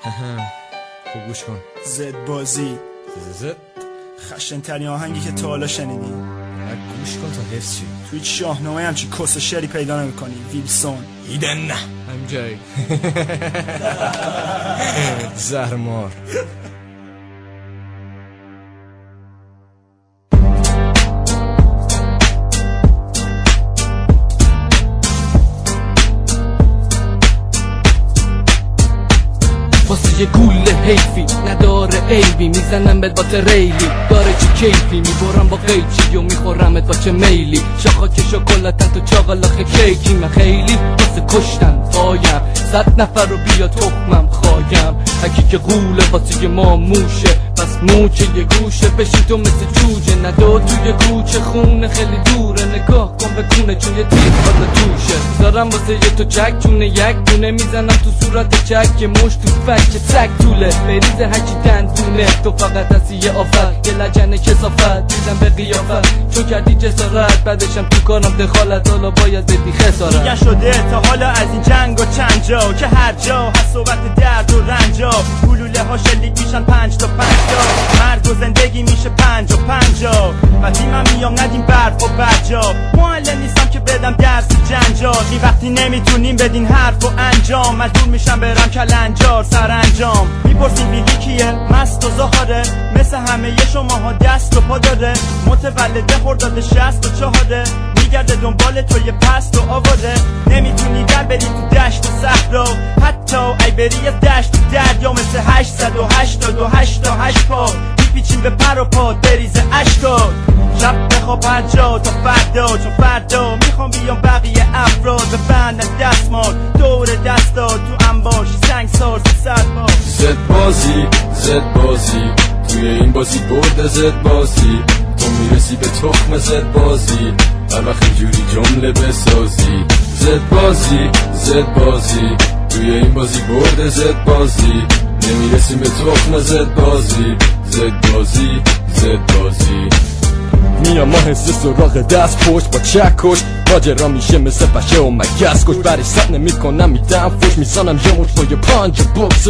خوب گوش کن. زد بازی زد خشن ترین آهنگی که تا حالا شنیدی. گوش کن تا حفظ شی. توی شاهنامه همچین کس شعری پیدا نمی‌کنی. ویلسون ایدن نه همجای زهرمار. واسه یه گوله حیفی نداره عیبی، میزنم بهت با تریلی داره چی کیفی، میبرم با قیچی و میخورمت با چه میلی، شاخا که شکلاتن تو چاقلاخه کیکی، من خیلی واسه کشتن پایم، 100 نفر رو بیا تخمم خوایم، هکی که قوله واسه یه ما موشه، بس موچه یه گوشه بشی تو مثل جوجه، ندا توی کوچه خونه خیلی دوره، نگاه کن بکونه چون یه تیر بالا توشه، دارم واسه یه تو چک چونه یک دونه، میزنم تو صورت چک که مش تو فک که تک طوله، بریزه هکی دندونه، تو فقط هستی یه آفت، یه لجن کسافت، دیدم به قیافت، چون کردی جسارت، بعدشم تو کارم دخالت، حالا باید بدی خسارت. دیگه شده تا حالا از این جنگ و چند جا، که هر جا هست صحبت درد و رنجا، گلوله ها شلیک میشن 5 تا 5 تا، مرگ و زندگی میشه 5 و 50، وقتی من میام ندیم برف و برجا، معلم نیستم که بدم درس جنجالی، وقتی نمیتونیم بدین حرف و انجام، مجبور میشم برم کلنجار سرانجام، میپرسیم بیلی کیه مست و زهاره، مثل همه شماها دست و پا داره، متولده خرداد 64، میگرده دنبال توی پست و آواره، نمیتونی در بری تو دشت و صحرا، حتی ای بری از دشت و دریا، مثل 888 تا 8 پا میپیچیم به پر و پا بریز اشکات، شب بخواب هر جا تا فردا، چون فردا میخوام بیام بقیه افراد به بند دستمال دور دستا تو انباش سنگ سار سرما. زد بازی توی این بازی برده زد بازی، تو میرسی به تخم زد بازی، هر وقت اینجوری جمله بسازی، زد بازی توی این بازی برده زد بازی، نمیرسیم به تخم زد بازی، زد بازی میام ما حس سراغ دست پشت با چکش، ماجرا میشه مثل بشه و مگس کش، برای سب نمیکنم میدم فش، میزنم یه مش با یه پنج بکس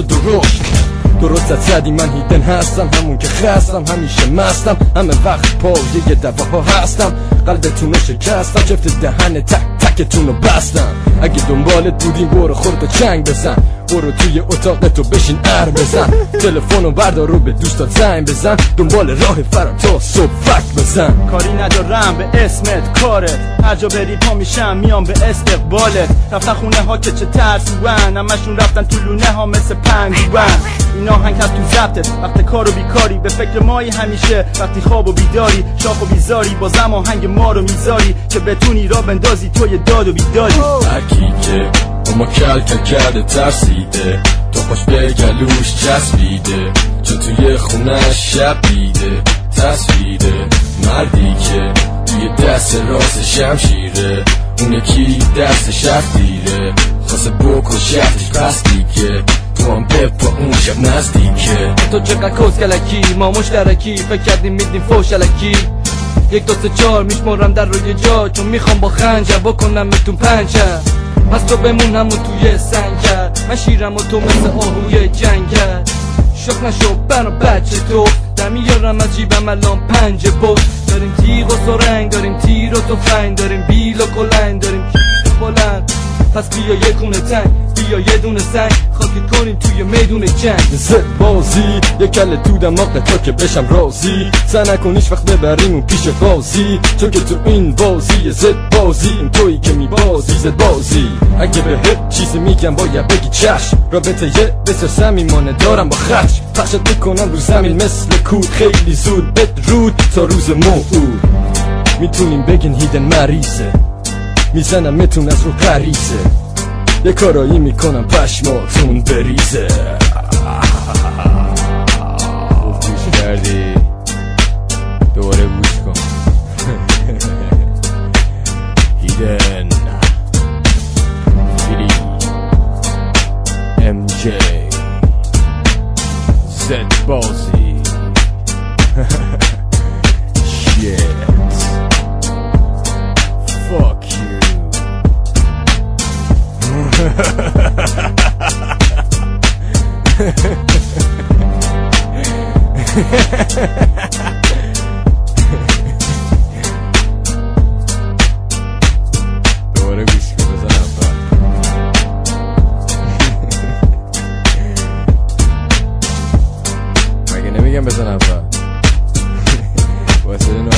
درست زدی من هیدن هستم، همون که خستم همیشه مستم، همه وقت پای یه دواها هستم، قلبتونو شکستم، چفت دهن تک تکتونو بستم، اگه دنبالت بودیم برو خورد چنگ بزن، برو توی اتاقتو بشین ار بزن، تلفنو بردار رو به دوستات زنگ بزن، دنبال راه فرار تا صبح فک بزن، کاری ندارم به اسمت کارت، هر جا بری پا میشم میام به استقبالت، رفتن خونه ها که چه ترسوان، همشون رفتن تو لونه ها مثل پنگوان، این آهنگ هست تو ضبطت وقت کار و بیکاری، به فکر مایی همیشه وقتی خواب و بیداری، شاخ و بیزاری بازم آهنگ ما رو میذاری، که بتونی را بندازی توی داد و بیداری، هرکی که اما کل کرده ترسیده، تو خوش به گلوش چسبیده، چون توی خونه شب دیده تصویره، مردی که توی دست راست شمشیره، اون یکی دست شفتیره، خواسته بکش شفتش پس دیگه، تو هم بپا اون شب نزدیکه، تو چقدر کس کلکی ما مشترکی، فکر کردیم میدیم فوش علکی، 1 2 3 4 میشمارم در روی جا، چون میخوام با خنجر بکنم بهتون پنچر، پس تو بمون همون توی سنگر، من شیرم و تو مثل آهوی جنگر، شوخ نشو بنا بچه تو، در میارم از جیبم الان 5 بود، داریم تیغ و سرنگ، داریم تیر و تفنگ، داریم بیل و کلنگ، داریم بلند، پس بیا یه کونه تنگ، بیا یه دونه سنگ، خاک کنیم توی میدون جنگ، زد بازی یه کل تو دماغ تا که بشم راضی، سعی نکن هیچ وقت ببریم اون پیش قاضی، چون که تو این بازی زد بازی، این تویی که میبازی زد بازی، اگه به هر چیزی میگم باید بگی چشم، رابطه یه بسر سمیمانه دارم با خشم، پخشت میکنم رو زمین مثل کود، خیلی زود بدرود تا روز موعود، میتونیم بگین هیدن مریضه، میزنم متون از رو پریزه، یه کارایی میکنم پشماتون بریزه. گوش کردی؟ دوباره گوش کن. هیدن فیلی MJ زد بازی Shit Fuck you دوباره گوشی بزن اول. مگه نمیگم بزن اول؟ واسه